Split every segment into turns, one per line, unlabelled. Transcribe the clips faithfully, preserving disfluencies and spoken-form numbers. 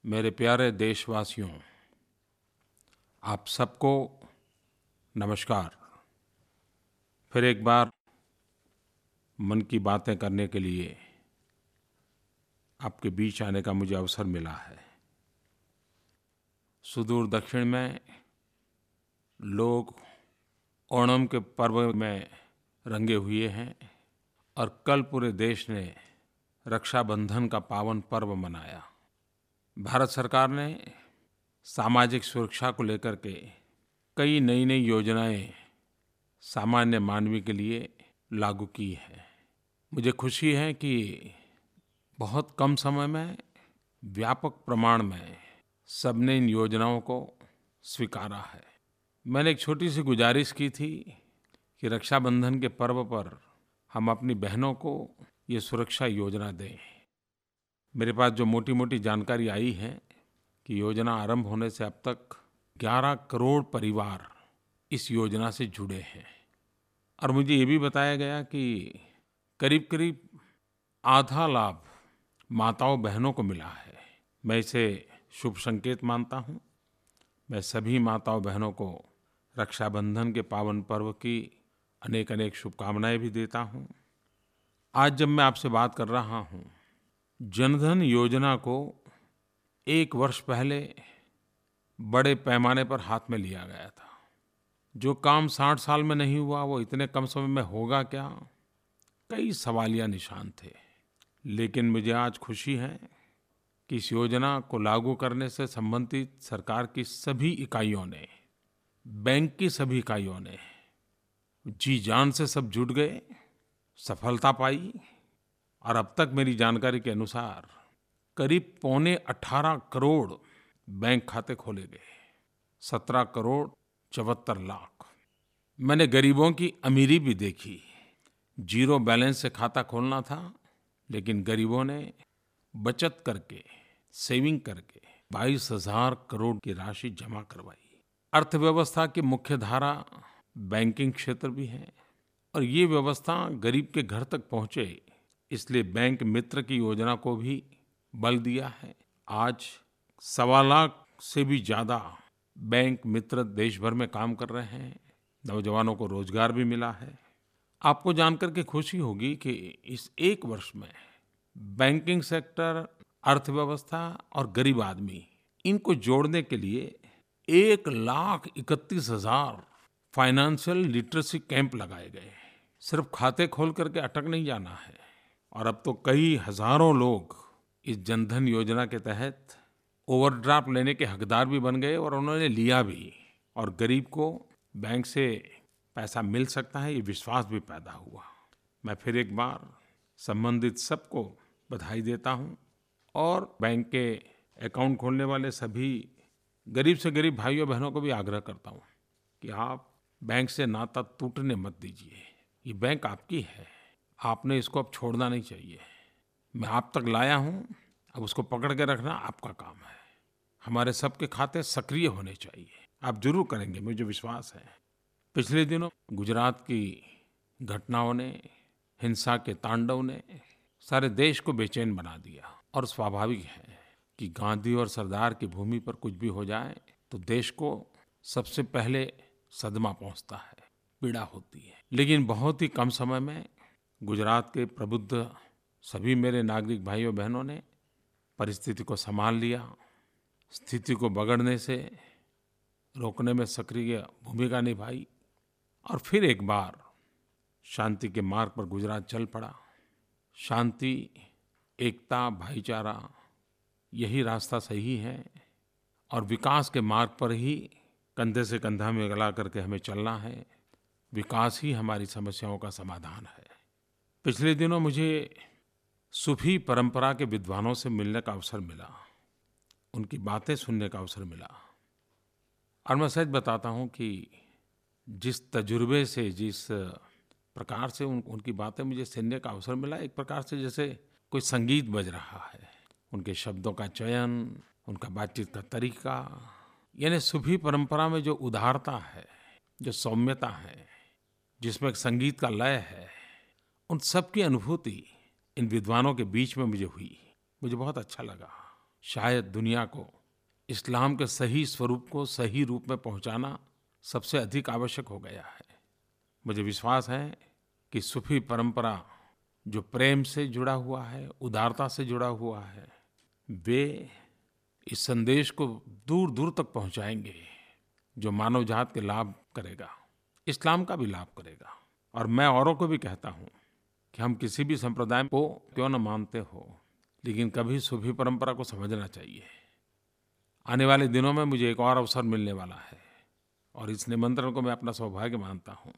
मेरे प्यारे देशवासियों, आप सबको नमस्कार। फिर एक बार मन की बातें करने के लिए आपके बीच आने का मुझे अवसर मिला है। सुदूर दक्षिण में लोग ओणम के पर्व में रंगे हुए हैं और कल पूरे देश ने रक्षाबंधन का पावन पर्व मनाया। भारत सरकार ने सामाजिक सुरक्षा को लेकर के कई नई-नई योजनाएं सामान्य मानवी के लिए लागू की हैं। मुझे खुशी है कि बहुत कम समय में व्यापक प्रमाण में सबने इन योजनाओं को स्वीकारा है। मैंने एक छोटी सी गुजारिश की थी कि रक्षाबंधन के पर्व पर हम अपनी बहनों को ये सुरक्षा योजना दें। मेरे पास जो मोटी-मोटी जानकारी आई है कि योजना आरंभ होने से अब तक ग्यारह करोड़ परिवार इस योजना से जुड़े हैं और मुझे ये भी बताया गया कि करीब-करीब आधा लाभ माताओं बहनों को मिला है। मैं इसे शुभ संकेत मानता हूँ। मैं सभी माताओं बहनों को रक्षाबंधन के पावन पर्व की अनेक-अनेक शुभकामनाएं भी देता हूँ। आज जब मैं आपसे बात कर रहा हूँ, जनधन योजना को एक वर्ष पहले बड़े पैमाने पर हाथ में लिया गया था। जो काम साठ साल में नहीं हुआ वो इतने कम समय में होगा क्या? कई सवालिया निशान थे। लेकिन मुझे आज खुशी है कि इस योजना को लागू करने से संबंधित सरकार की सभी इकाइयों ने, बैंक की सभी इकाइयों ने जी जान से सब जुट गए, सफलता पाई और अब तक मेरी जानकारी के अनुसार करीब पौने अठारह करोड़ बैंक खाते खोले गए। सत्रह करोड़ चौहत्तर लाख। मैंने गरीबों की अमीरी भी देखी। जीरो बैलेंस से खाता खोलना था, लेकिन गरीबों ने बचत करके, सेविंग करके बाईस हज़ार करोड़ की राशि जमा करवाई। अर्थव्यवस्था की मुख्य धारा बैंकिंग क्षेत्र भी है और ये व्यवस्था गरीब के घर तक पहुँचे, इसलिए बैंक मित्र की योजना को भी बल दिया है। आज सवा लाख से भी ज़्यादा बैंक मित्र देश भर में काम कर रहे हैं। नौजवानों को रोज़गार भी मिला है। आपको जानकर के खुशी होगी कि इस एक वर्ष में बैंकिंग सेक्टर, अर्थव्यवस्था और गरीब आदमी, इनको जोड़ने के लिए एक लाख इकतीस हज़ार फाइनेंशियल लिटरेसी कैंप लगाए गए। सिर्फ खाते खोल करके अटक नहीं जाना है। और अब तो कई हज़ारों लोग इस जनधन योजना के तहत ओवरड्राफ्ट लेने के हकदार भी बन गए और उन्होंने लिया भी। और गरीब को बैंक से पैसा मिल सकता है, ये विश्वास भी पैदा हुआ। मैं फिर एक बार संबंधित सबको बधाई देता हूँ और बैंक के अकाउंट खोलने वाले सभी गरीब से गरीब भाइयों बहनों को भी आग्रह करता हूँ कि आप बैंक से नाता टूटने मत दीजिए। ये बैंक आपकी है, आपने इसको अब छोड़ना नहीं चाहिए। मैं आप तक लाया हूँ, अब उसको पकड़ के रखना आपका काम है। हमारे सबके खाते सक्रिय होने चाहिए। आप ज़रूर करेंगे, मुझे विश्वास है। पिछले दिनों गुजरात की घटनाओं ने, हिंसा के तांडव ने सारे देश को बेचैन बना दिया और स्वाभाविक है कि गांधी और सरदार की भूमि पर कुछ भी हो जाए तो देश को सबसे पहले सदमा पहुंचता है, पीड़ा होती है। लेकिन बहुत ही कम समय में गुजरात के प्रबुद्ध सभी मेरे नागरिक भाइयों बहनों ने परिस्थिति को संभाल लिया, स्थिति को बिगड़ने से रोकने में सक्रिय भूमिका निभाई और फिर एक बार शांति के मार्ग पर गुजरात चल पड़ा। शांति, एकता, भाईचारा, यही रास्ता सही है और विकास के मार्ग पर ही कंधे से कंधा मिला करके हमें चलना है। विकास ही हमारी समस्याओं का समाधान है। पिछले दिनों मुझे सूफी परंपरा के विद्वानों से मिलने का अवसर मिला, उनकी बातें सुनने का अवसर मिला और मैं सच बताता हूँ कि जिस तजुर्बे से, जिस प्रकार से उन, उनकी बातें मुझे सुनने का अवसर मिला, एक प्रकार से जैसे कोई संगीत बज रहा है। उनके शब्दों का चयन, उनका बातचीत का तरीका, यानी सूफी परंपरा में जो उदारता है, जो सौम्यता है, जिसमें एक संगीत का लय है, उन सब की अनुभूति इन विद्वानों के बीच में मुझे हुई। मुझे बहुत अच्छा लगा। शायद दुनिया को इस्लाम के सही स्वरूप को सही रूप में पहुँचाना सबसे अधिक आवश्यक हो गया है। मुझे विश्वास है कि सूफी परंपरा जो प्रेम से जुड़ा हुआ है, उदारता से जुड़ा हुआ है, वे इस संदेश को दूर-दूर तक पहुँचाएंगे जो मानव जात के लाभ करेगा, इस्लाम का भी लाभ करेगा। और मैं औरों को भी कहता हूँ कि हम किसी भी संप्रदाय को क्यों न मानते हो, लेकिन कभी सूफी परंपरा को समझना चाहिए। आने वाले दिनों में मुझे एक और अवसर मिलने वाला है और इस निमंत्रण को मैं अपना सौभाग्य मानता हूँ।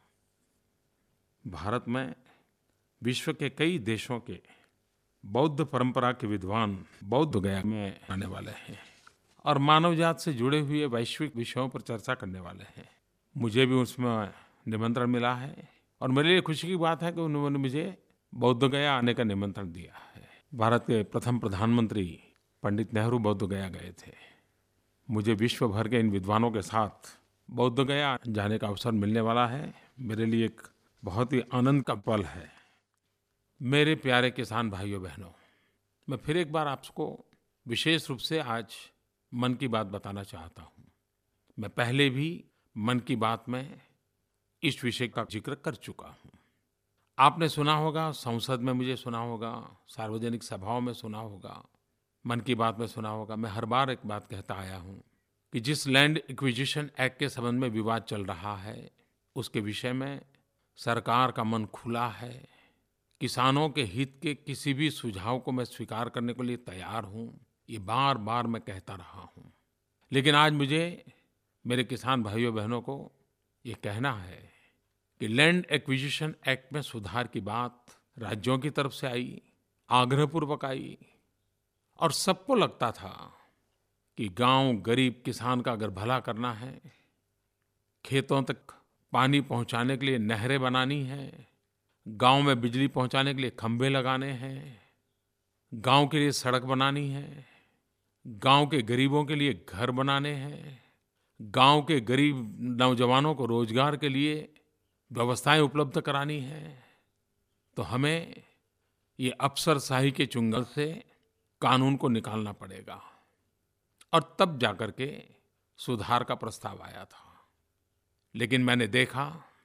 भारत में विश्व के कई देशों के बौद्ध परंपरा के विद्वान बौद्ध गया में आने वाले हैं और मानव जात से जुड़े हुए वैश्विक विषयों पर चर्चा करने वाले हैं। मुझे भी उसमें निमंत्रण मिला है और मेरे लिए खुशी की बात है कि उन्होंने मुझे बौद्ध गया आने का निमंत्रण दिया है। भारत के प्रथम प्रधानमंत्री पंडित नेहरू बौद्ध गया गए थे। मुझे विश्व भर के इन विद्वानों के साथ बौद्ध गया जाने का अवसर मिलने वाला है। मेरे लिए एक बहुत ही आनंद का पल है। मेरे प्यारे किसान भाइयों बहनों, मैं फिर एक बार आपको विशेष रूप से आज मन की बात बताना चाहता हूँ। मैं पहले भी मन की बात में इस विषय का जिक्र कर चुका हूँ। आपने सुना होगा, संसद में मुझे सुना होगा, सार्वजनिक सभाओं में सुना होगा, मन की बात में सुना होगा। मैं हर बार एक बात कहता आया हूँ कि जिस लैंड एक्विजिशन एक्ट के संबंध में विवाद चल रहा है, उसके विषय में सरकार का मन खुला है। किसानों के हित के किसी भी सुझाव को मैं स्वीकार करने के लिए तैयार हूँ। ये बार बार मैं कहता रहा हूँ, लेकिन आज मुझे मेरे किसान भाइयों बहनों को ये कहना है कि लैंड एक्विजिशन एक्ट में सुधार की बात राज्यों की तरफ से आई, आग्रहपूर्वक आई और सबको लगता था कि गांव गरीब किसान का अगर भला करना है, खेतों तक पानी पहुंचाने के लिए नहरें बनानी है, गांव में बिजली पहुंचाने के लिए खंभे लगाने हैं, गांव के लिए सड़क बनानी है, गांव के गरीबों के लिए घर बनाने हैं, गांव के गरीब नौजवानों को रोजगार के लिए व्यवस्थाएं उपलब्ध करानी है, तो हमें ये अफसरशाही के चुंगल से कानून को निकालना पड़ेगा। और तब जाकर के सुधार का प्रस्ताव आया था। लेकिन मैंने देखा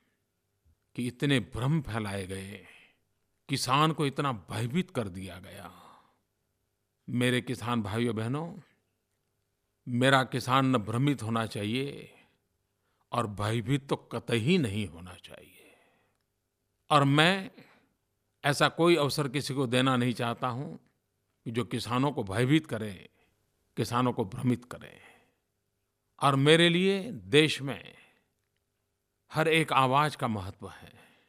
कि इतने भ्रम फैलाए गए, किसान को इतना भयभीत कर दिया गया। मेरे किसान भाइयों बहनों, मेरा किसान न भ्रमित होना चाहिए और भयभीत तो कतई नहीं होना चाहिए। और मैं ऐसा कोई अवसर किसी को देना नहीं चाहता हूँ कि जो किसानों को भयभीत करे, किसानों को भ्रमित करे। और मेरे लिए देश में हर एक आवाज का महत्व है,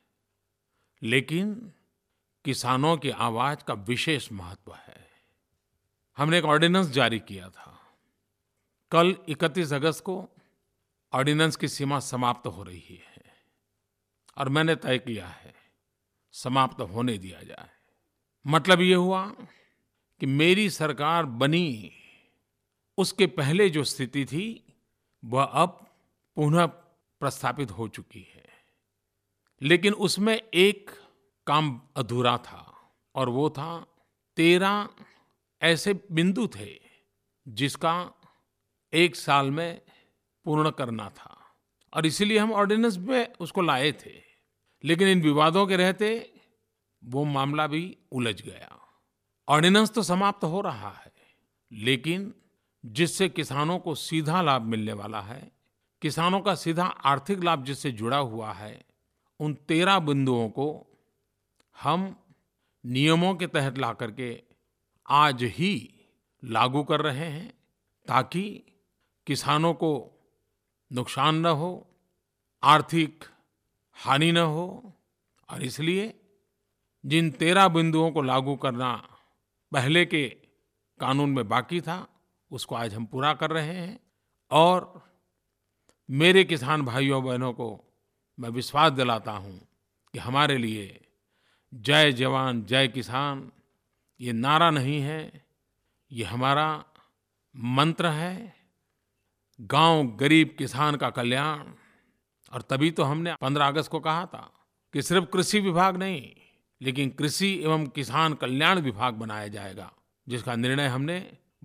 लेकिन किसानों की आवाज का विशेष महत्व है। हमने एक ऑर्डिनेंस जारी किया था। कल इकतीस अगस्त को ऑर्डिनेंस की सीमा समाप्त हो रही है और मैंने तय किया है समाप्त होने दिया जाए। मतलब ये हुआ कि मेरी सरकार बनी उसके पहले जो स्थिति थी वह अब पुनः प्रस्थापित हो चुकी है, लेकिन उसमें एक काम अधूरा था और वो था तेरह ऐसे बिंदु थे जिसका एक साल में पूर्ण करना था और इसीलिए हम ऑर्डिनेंस में उसको लाए थे। लेकिन इन विवादों के रहते वो मामला भी उलझ गया। ऑर्डिनेंस तो समाप्त हो रहा है, लेकिन जिससे किसानों को सीधा लाभ मिलने वाला है, किसानों का सीधा आर्थिक लाभ जिससे जुड़ा हुआ है, उन तेरह बिंदुओं को हम नियमों के तहत ला करके आज ही लागू कर रहे हैं ताकि किसानों को नुकसान न हो, आर्थिक हानि न हो। और इसलिए जिन तेरह बिंदुओं को लागू करना पहले के कानून में बाकी था, उसको आज हम पूरा कर रहे हैं। और मेरे किसान भाइयों बहनों को मैं विश्वास दिलाता हूँ कि हमारे लिए जय जवान जय किसान ये नारा नहीं है, ये हमारा मंत्र है। गांव गरीब किसान का कल्याण। और तभी तो हमने पंद्रह अगस्त को कहा था कि सिर्फ कृषि विभाग नहीं, लेकिन कृषि एवं किसान कल्याण विभाग बनाया जाएगा, जिसका निर्णय हमने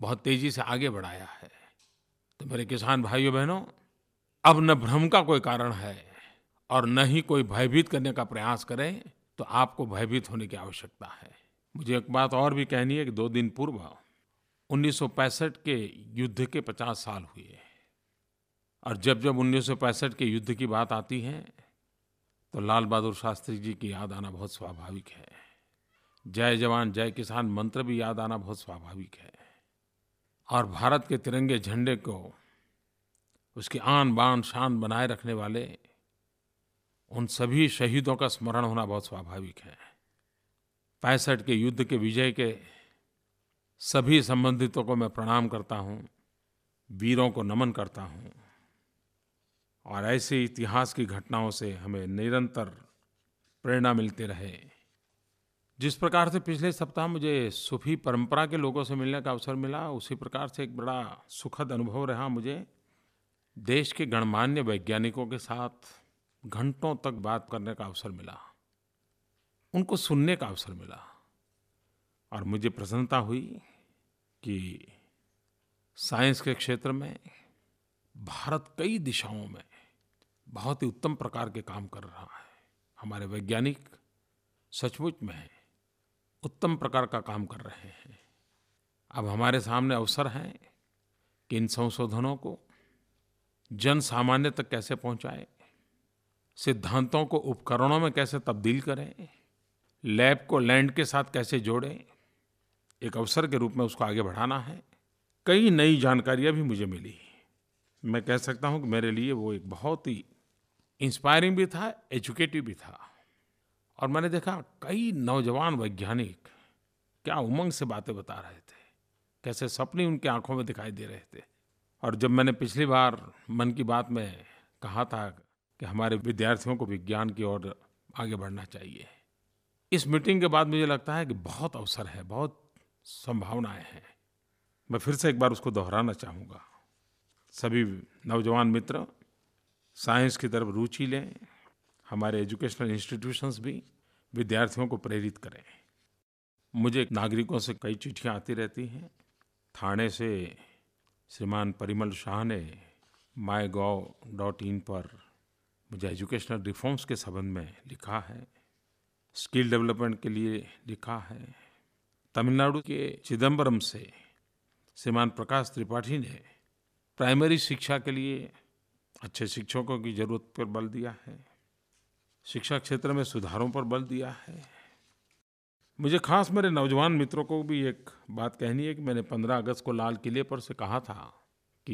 बहुत तेज़ी से आगे बढ़ाया है। तो मेरे किसान भाइयों-बहनों, अब न भ्रम का कोई कारण है और न ही कोई भयभीत करने का प्रयास करें, तो आपको भयभीत होने की आवश्यकता है। मुझे एक बात और भी कहनी है कि दो दिन पूर्व उन्नीस सौ पैंसठ के युद्ध के पचास साल हुए और जब-जब उन्नीस सौ पैंसठ के युद्ध की बात आती है, तो लाल बहादुर शास्त्री जी की याद आना बहुत स्वाभाविक है। जय जवान जय किसान मंत्र भी याद आना बहुत स्वाभाविक है और भारत के तिरंगे झंडे को उसकी आन बान शान बनाए रखने वाले उन सभी शहीदों का स्मरण होना बहुत स्वाभाविक है। पैंसठ के युद्ध के विजय के सभी संबंधितों को मैं प्रणाम करता हूँ, वीरों को नमन करता हूँ और ऐसे इतिहास की घटनाओं से हमें निरंतर प्रेरणा मिलती रहे। जिस प्रकार से पिछले सप्ताह मुझे सूफी परंपरा के लोगों से मिलने का अवसर मिला, उसी प्रकार से एक बड़ा सुखद अनुभव रहा मुझे देश के गणमान्य वैज्ञानिकों के साथ घंटों तक बात करने का अवसर मिला, उनको सुनने का अवसर मिला और मुझे प्रसन्नता हुई कि साइंस के क्षेत्र में भारत कई दिशाओं में बहुत ही उत्तम प्रकार के काम कर रहा है। हमारे वैज्ञानिक सचमुच में उत्तम प्रकार का काम कर रहे हैं। अब हमारे सामने अवसर है कि इन संशोधनों को जन सामान्य तक कैसे पहुँचाएं, सिद्धांतों को उपकरणों में कैसे तब्दील करें, लैब को लैंड के साथ कैसे जोड़ें, एक अवसर के रूप में उसको आगे बढ़ाना है। कई नई जानकारियाँ भी मुझे मिली। मैं कह सकता हूँ कि मेरे लिए वो एक बहुत ही इंस्पायरिंग भी था, एजुकेटिव भी था और मैंने देखा कई नौजवान वैज्ञानिक क्या उमंग से बातें बता रहे थे, कैसे सपने उनकी आँखों में दिखाई दे रहे थे। और जब मैंने पिछली बार मन की बात में कहा था कि हमारे विद्यार्थियों को विज्ञान की ओर आगे बढ़ना चाहिए, इस मीटिंग के बाद मुझे लगता है कि बहुत अवसर है, बहुत संभावनाएं हैं। मैं फिर से एक बार उसको दोहराना चाहूँगा। सभी नौजवान मित्र साइंस की तरफ रुचि लें, हमारे एजुकेशनल इंस्टीट्यूशंस भी विद्यार्थियों को प्रेरित करें। मुझे नागरिकों से कई चिट्ठियाँ आती रहती हैं। ठाणे से श्रीमान परिमल शाह ने माई गॉव डॉट इन पर मुझे एजुकेशनल रिफॉर्म्स के संबंध में लिखा है, स्किल डेवलपमेंट के लिए लिखा है। तमिलनाडु के चिदम्बरम से श्रीमान प्रकाश त्रिपाठी ने प्राइमरी शिक्षा के लिए अच्छे शिक्षकों की ज़रूरत पर बल दिया है, शिक्षा क्षेत्र में सुधारों पर बल दिया है। मुझे खास मेरे नौजवान मित्रों को भी एक बात कहनी है कि मैंने पंद्रह अगस्त को लाल किले पर से कहा था कि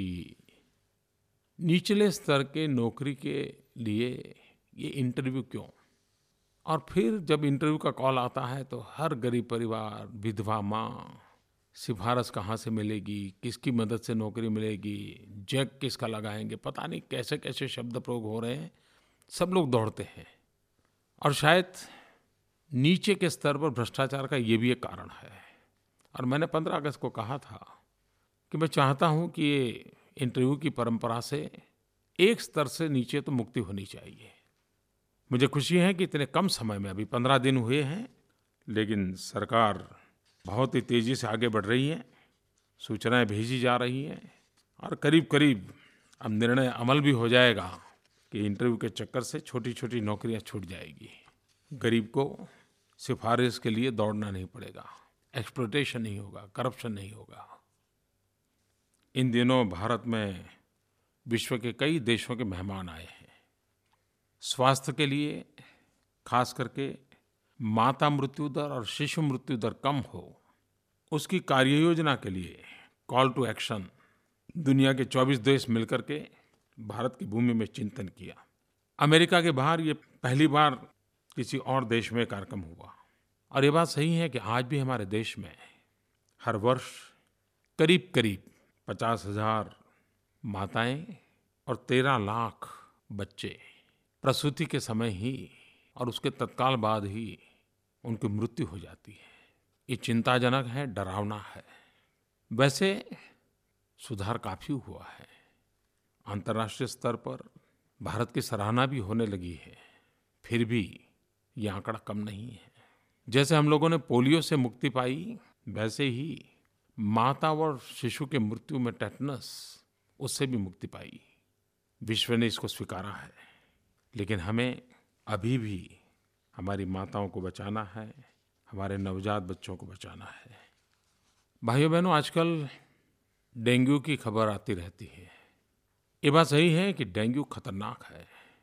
निचले स्तर के नौकरी के लिए ये इंटरव्यू क्यों, और फिर जब इंटरव्यू का कॉल आता है तो हर गरीब परिवार, विधवा माँ, सिफारिश कहाँ से मिलेगी, किसकी मदद से नौकरी मिलेगी, जैक किसका लगाएंगे, पता नहीं कैसे कैसे शब्द प्रयोग हो रहे हैं। सब लोग दौड़ते हैं और शायद नीचे के स्तर पर भ्रष्टाचार का ये भी एक कारण है। और मैंने पंद्रह अगस्त को कहा था कि मैं चाहता हूँ कि ये इंटरव्यू की परंपरा से एक स्तर से नीचे तो मुक्ति होनी चाहिए। मुझे खुशी है कि इतने कम समय में, अभी पंद्रह दिन हुए हैं, लेकिन सरकार बहुत ही तेज़ी से आगे बढ़ रही है, सूचनाएं भेजी जा रही हैं और करीब-करीब अब निर्णय अमल भी हो जाएगा कि इंटरव्यू के चक्कर से छोटी-छोटी नौकरियां छूट जाएगी। गरीब को सिफारिश के लिए दौड़ना नहीं पड़ेगा, एक्सप्लॉयटेशन नहीं होगा, करप्शन नहीं होगा। इन दिनों भारत में विश्व के कई देशों के मेहमान आए हैं। स्वास्थ्य के लिए खास करके माता मृत्यु दर और शिशु मृत्यु दर कम हो, उसकी कार्य योजना के लिए कॉल टू एक्शन दुनिया के चौबीस देश मिलकर के भारत की भूमि में चिंतन किया। अमेरिका के बाहर ये पहली बार किसी और देश में कार्यक्रम हुआ और ये बात सही है कि आज भी हमारे देश में हर वर्ष करीब-करीब पचास हज़ार माताएं और तेरह लाख बच्चे प्रसूति के समय ही और उसके तत्काल बाद ही उनकी मृत्यु हो जाती है। ये चिंताजनक है, डरावना है। वैसे सुधार काफ़ी हुआ है। अंतर्राष्ट्रीय स्तर पर भारत की सराहना भी होने लगी है, फिर भी ये आंकड़ा कम नहीं है। जैसे हम लोगों ने पोलियो से मुक्ति पाई, वैसे ही माता और शिशु की मृत्यु में टेटनस, उससे भी मुक्ति पाई। विश्व ने इसको स्वीकारा है, लेकिन हमें अभी भी हमारी माताओं को बचाना है, हमारे नवजात बच्चों को बचाना है। भाइयों-बहनों, आजकल डेंगू की खबर आती रहती है। ये बात सही है कि डेंगू खतरनाक है,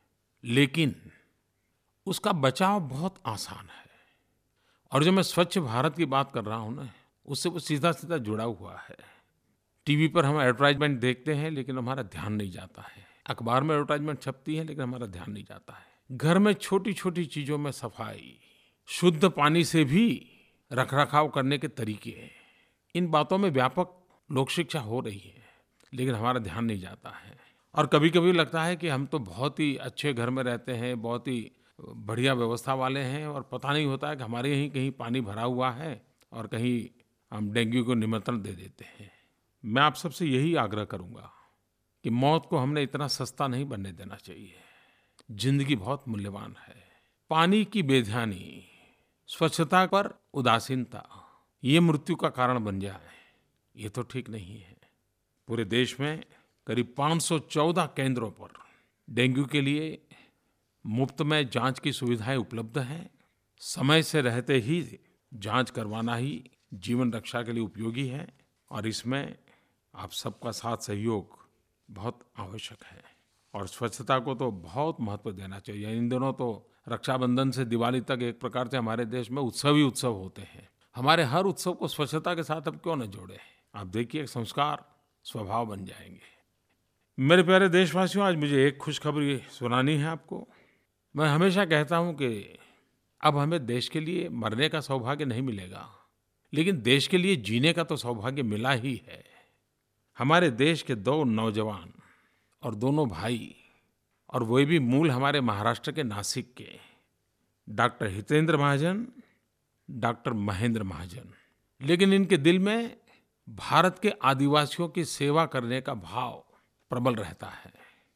लेकिन उसका बचाव बहुत आसान है। और जो मैं स्वच्छ भारत की बात कर रहा हूँ ना, उससे वो सीधा-सीधा जुड़ा हुआ है। टीवी पर हम एडवर्टाइजमेंट देखते हैं, लेकिन हमारा ध्यान नहीं जाता है। अखबार में एडवर्टाइजमेंट छपती है, लेकिन हमारा ध्यान नहीं जाता है। घर में छोटी-छोटी चीज़ों में सफाई, शुद्ध पानी से भी रखरखाव करने के तरीके, इन बातों में व्यापक लोक शिक्षा हो रही है, लेकिन हमारा ध्यान नहीं जाता है। और कभी-कभी लगता है कि हम तो बहुत ही अच्छे घर में रहते हैं, बहुत ही बढ़िया व्यवस्था वाले हैं, और पता नहीं होता है कि हमारे यहीं कहीं पानी भरा हुआ है और कहीं हम डेंगू को निमंत्रण दे देते हैं। मैं आप सबसे यही आग्रह करूँगा कि मौत को हमने इतना सस्ता नहीं बनने देना चाहिए। ज़िंदगी बहुत मूल्यवान है। पानी की बेध्यानी, स्वच्छता पर उदासीनता, ये मृत्यु का कारण बन जाए, ये तो ठीक नहीं है। पूरे देश में करीब पाँच सौ चौदह केंद्रों पर डेंगू के लिए मुफ्त में जांच की सुविधाएं उपलब्ध हैं। समय से रहते ही जांच करवाना ही जीवन रक्षा के लिए उपयोगी है, और इसमें आप सबका साथ सहयोग बहुत आवश्यक है। और स्वच्छता को तो बहुत महत्व देना चाहिए। इन दिनों तो रक्षाबंधन से दिवाली तक एक प्रकार से हमारे देश में उत्सव ही उत्सव होते हैं। हमारे हर उत्सव को स्वच्छता के साथ अब क्यों न जोड़ें? आप देखिए, संस्कार स्वभाव बन जाएंगे। मेरे प्यारे देशवासियों, आज मुझे एक खुशखबरी सुनानी है आपको। मैं हमेशा कहता हूँ कि अब हमें देश के लिए मरने का सौभाग्य नहीं मिलेगा, लेकिन देश के लिए जीने का तो सौभाग्य मिला ही है। हमारे देश के दो नौजवान और दोनों भाई, और वो भी मूल हमारे महाराष्ट्र के नासिक के, डॉक्टर हितेंद्र महाजन, डॉक्टर महेंद्र महाजन, लेकिन इनके दिल में भारत के आदिवासियों की सेवा करने का भाव प्रबल रहता है।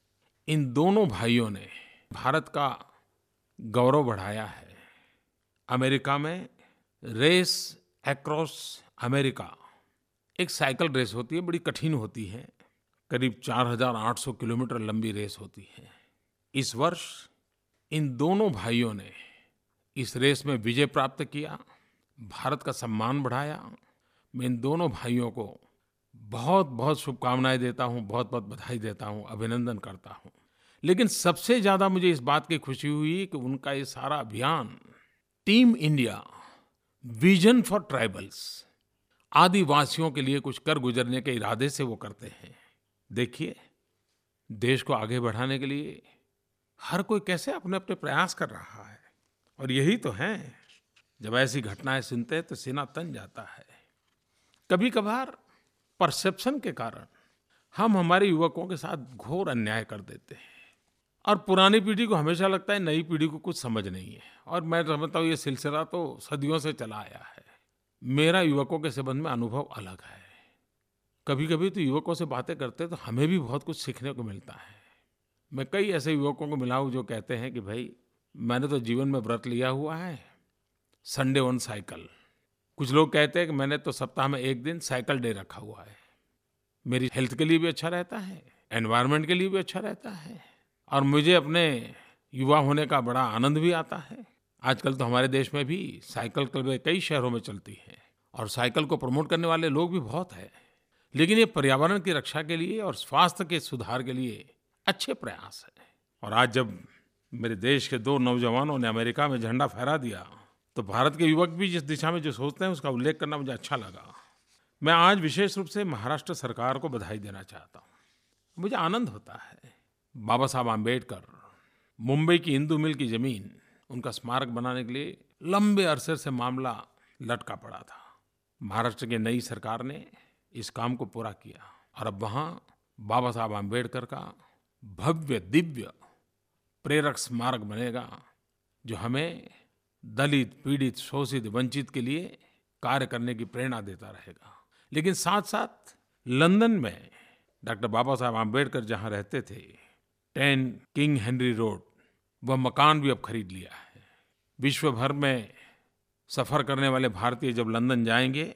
इन दोनों भाइयों ने भारत का गौरव बढ़ाया है। अमेरिका में रेस अक्रॉस अमेरिका, एक साइकिल रेस होती है, बड़ी कठिन होती है, करीब चार हज़ार आठ सौ किलोमीटर लंबी रेस होती है। इस वर्ष इन दोनों भाइयों ने इस रेस में विजय प्राप्त किया, भारत का सम्मान बढ़ाया। मैं इन दोनों भाइयों को बहुत बहुत शुभकामनाएं देता हूँ, बहुत बहुत बधाई देता हूँ, अभिनंदन करता हूँ। लेकिन सबसे ज़्यादा मुझे इस बात की खुशी हुई कि उनका ये सारा अभियान team India, vision for tribals, आदिवासियों के लिए कुछ कर गुजरने के इरादे से वो करते हैं। देखिए, देश को आगे बढ़ाने के लिए हर कोई कैसे अपने अपने प्रयास कर रहा है, और यही तो है, जब ऐसी घटनाएं सुनते हैं तो सीना तन जाता है। कभी-कभार परसेप्शन के कारण हम हमारे युवकों के साथ घोर अन्याय कर देते हैं, और पुरानी पीढ़ी को हमेशा लगता है नई पीढ़ी को कुछ समझ नहीं है, और मैं समझता हूँ ये सिलसिला तो सदियों से चला आया है। मेरा युवकों के संबंध में अनुभव अलग है। कभी-कभी तो युवकों से बातें करते तो हमें भी बहुत कुछ सीखने को मिलता है। मैं कई ऐसे युवकों को मिला हूँ जो कहते हैं कि भाई, मैंने तो जीवन में व्रत लिया हुआ है, संडे ऑन साइकिल। कुछ लोग कहते हैं कि मैंने तो सप्ताह में एक दिन साइकिल डे रखा हुआ है। मेरी हेल्थ के लिए भी अच्छा रहता है, एनवायरनमेंट के लिए भी अच्छा रहता है, और मुझे अपने युवा होने का बड़ा आनंद भी आता है। आजकल तो हमारे देश में भी साइकिल क्लबें कई शहरों में चलती हैं, और साइकिल को प्रमोट करने वाले लोग भी बहुत हैं। लेकिन ये पर्यावरण की रक्षा के लिए और स्वास्थ्य के सुधार के लिए अच्छे प्रयास हैं। और आज जब मेरे देश के दो नौजवानों ने अमेरिका में झंडा फहरा दिया, तो भारत के युवक भी जिस दिशा में जो सोचते हैं उसका उल्लेख करना मुझे अच्छा लगा। मैं आज विशेष रूप से महाराष्ट्र सरकार को बधाई देना चाहता हूँ। मुझे आनंद होता है, बाबा साहब आम्बेडकर, मुंबई की इंदू मिल की ज़मीन, उनका स्मारक बनाने के लिए लंबे अरसे से मामला लटका पड़ा था। महाराष्ट्र की नई सरकार ने इस काम को पूरा किया, और अब वहाँ बाबा साहब आम्बेडकर का भव्य दिव्य प्रेरक स्मारक बनेगा, जो हमें दलित, पीड़ित, शोषित, वंचित के लिए कार्य करने की प्रेरणा देता रहेगा। लेकिन साथ-साथ लंदन में डॉक्टर बाबा साहब आम्बेडकर जहाँ रहते थे, टेन किंग हेनरी रोड, वह मकान भी अब खरीद लिया है। विश्व भर में सफ़र करने वाले भारतीय जब लंदन जाएंगे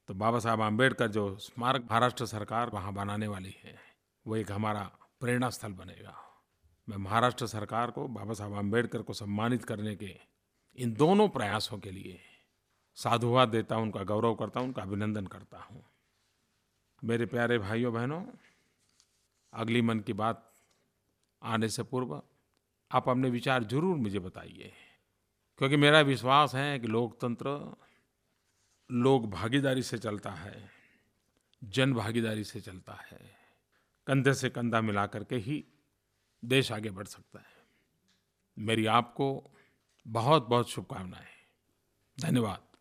तो बाबा साहब आम्बेडकर जो स्मारक महाराष्ट्र सरकार वहाँ बनाने वाली है, वो एक हमारा प्रेरणा स्थल बनेगा। मैं महाराष्ट्र सरकार को बाबा साहब आम्बेडकर को सम्मानित करने के इन दोनों प्रयासों के लिए साधुवाद देता हूँ, उनका गौरव करता हूँ, उनका अभिनंदन करता हूँ। मेरे प्यारे भाइयों-बहनों, अगली मन की बात आने से पूर्व आप अपने विचार ज़रूर मुझे बताइए, क्योंकि मेरा विश्वास है कि लोकतंत्र लोक भागीदारी से चलता है, जन भागीदारी से चलता है। कंधे से कंधा मिला करके ही देश आगे बढ़ सकता है। मेरी आपको बहुत-बहुत शुभकामनाएँ। धन्यवाद।